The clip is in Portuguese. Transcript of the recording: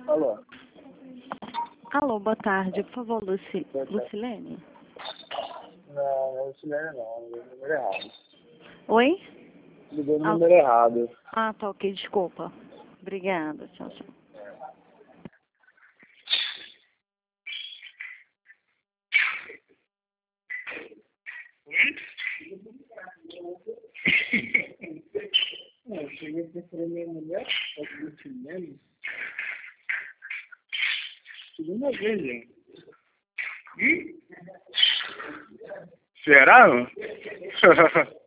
Alô? Alô, boa tarde. Por favor, Lucilene? Não, Lucilene não. Ligou no número errado. Oi? Ligou no número errado. Ah, tá ok. Desculpa. Obrigada. Tchau, tchau. Eu cheguei procurando minha mulher, tá Lucilene. Segunda vez, gente. Será?